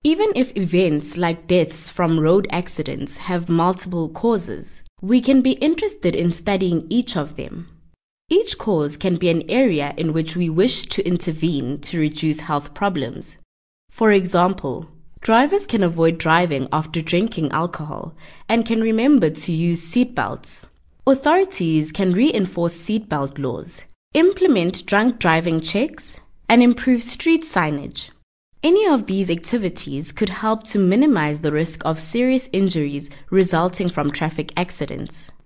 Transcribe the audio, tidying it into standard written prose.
Even if events like deaths from road accidents have multiple causes, we can be interested in studying each of them. Each cause can be an area in which we wish to intervene to reduce health problems. For example, drivers can avoid driving after drinking alcohol and can remember to use seatbelts. Authorities can reinforce seatbelt laws, implement drunk driving checks, and improve street signage. Any of these activities could help to minimize the risk of serious injuries resulting from traffic accidents.